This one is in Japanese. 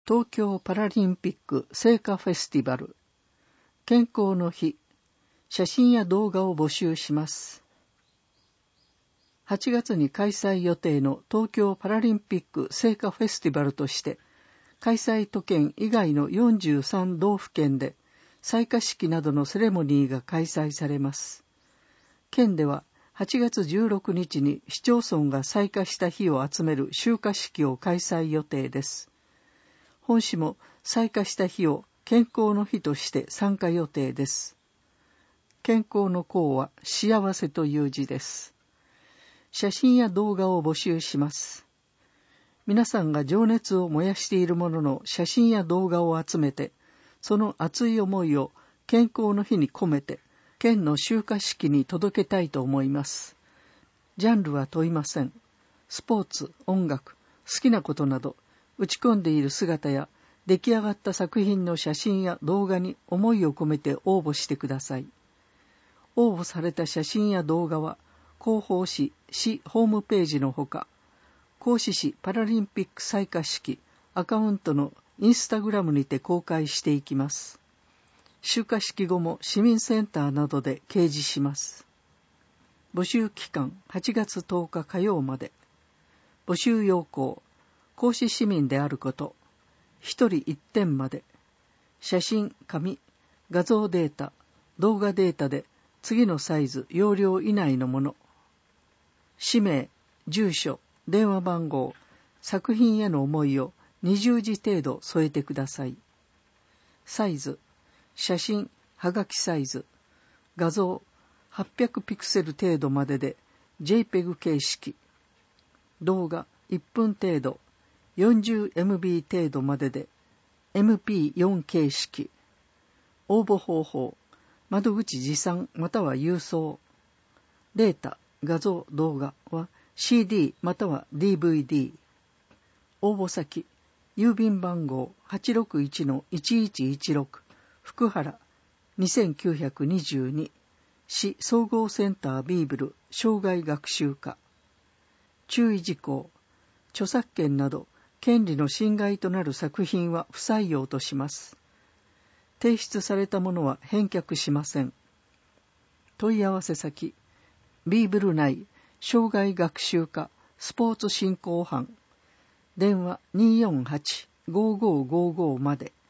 東京パラリンピック聖火フェスティバル健康の日写真や動画を募集します。8月に開催予定の東京パラリンピック聖火フェスティバルとして開催都県以外の43道府県で採火式などのセレモニーが開催されます。県では8月16日に市町村が採火した火を集める集火式を開催予定です。本市も採火した日を健康の日として参加予定です。健康の幸は幸せという字です。写真や動画を募集します。皆さんが情熱を燃やしているものの写真や動画を集めて、その熱い思いを健康の日に込めて、県の集火式に届けたいと思います。ジャンルは問いません。スポーツ、音楽、好きなことなど、打ち込んでいる姿や出来上がった作品の写真や動画に思いを込めて応募してください。応募された写真や動画は広報誌、市ホームページのほか、合志市パラリンピック採火式アカウントのインスタグラムにて公開していきます。集火式後も市民センターなどで掲示します。募集期間8月10日火曜まで。募集要項合志市民であること、一人一点まで、写真、紙、画像データ、動画データで次のサイズ、容量以内のもの、氏名、住所、電話番号、作品への思いを20字程度添えてください。サイズ、写真、はがきサイズ、画像、800ピクセル程度までで JPEG 形式、動画1分程度、40MB 程度までで MP4 形式。応募方法、窓口持参または郵送。データ、画像、動画は CD または DVD。応募先、郵便番号 861-1116 福原2922市総合センタービーブル障害学習課。注意事項、著作権など権利の侵害となる作品は不採用とします。提出されたものは返却しません。問い合わせ先、ビーブル内障害学習課スポーツ振興班、電話 248-5555 まで。